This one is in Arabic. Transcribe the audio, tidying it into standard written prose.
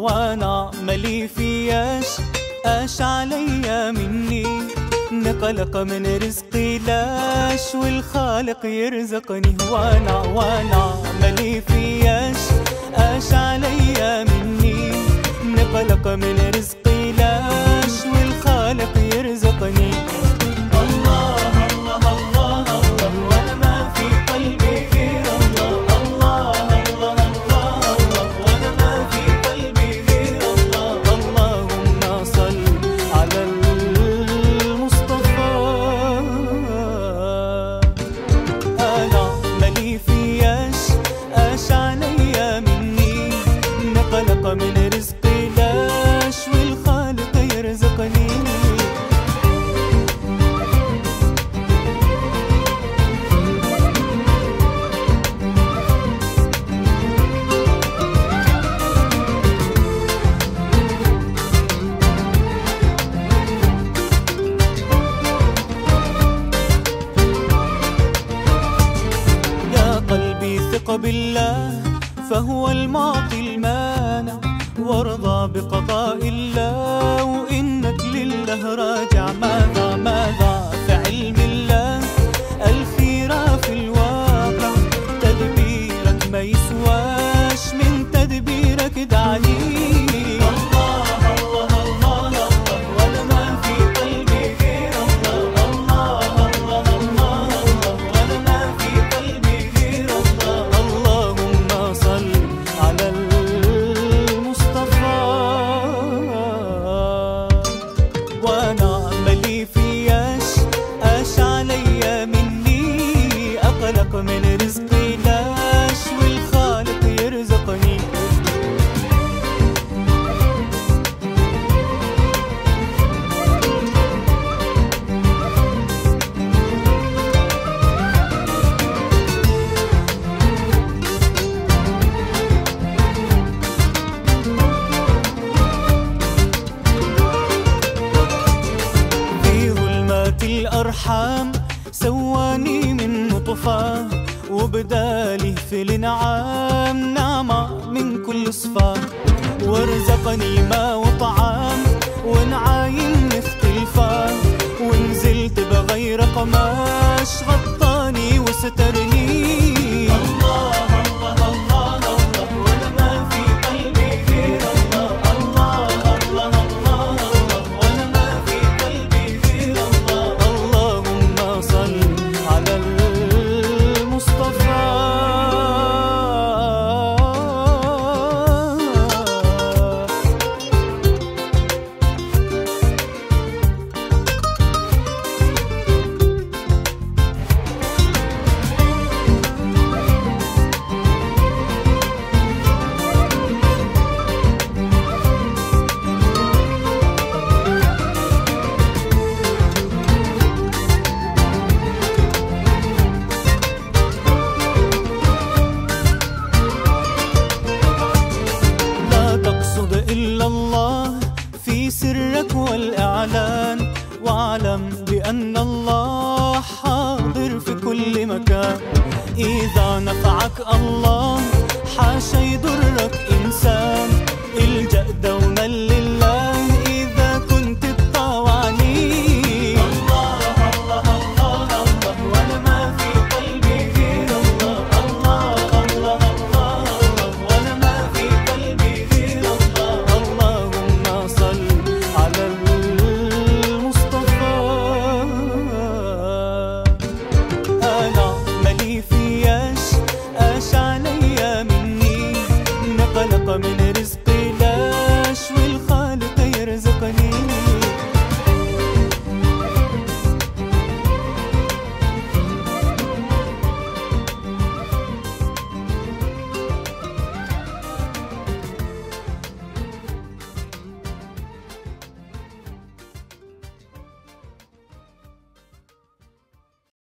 وانا مالي فياش اش عليا مني، نقلق من رزقي لاش والخالق يرزقني. وانا مالي فياش اش عليا مني، نقلق من رزقي لاش والخالق يرزقني. من رزقي لاش والخالق يرزقني. يا قلبي ثق بالله فهو المعطي المانع، وارضى بقضاء الله وإنك لله راجع. ماذا في علم الله الخيرة في الواقع، تدبيرك ما يسواش من تدبيرك دعني. وانا مالي فياش اش عليا مني، اقلق من رزقي لاش والخالق يرزقني. الأرحام سواني من نطفة، وبدالي في الانعام نعمة من كل صفة، وارزقني ماء وطعام ونعايم مختلفة، ونزلت بغير قماش غطاني وسترني. إلا الله في سرك والإعلان، واعلم بأن الله حاضر في كل مكان. إذا نفعك الله حاشا يضرك إنسان.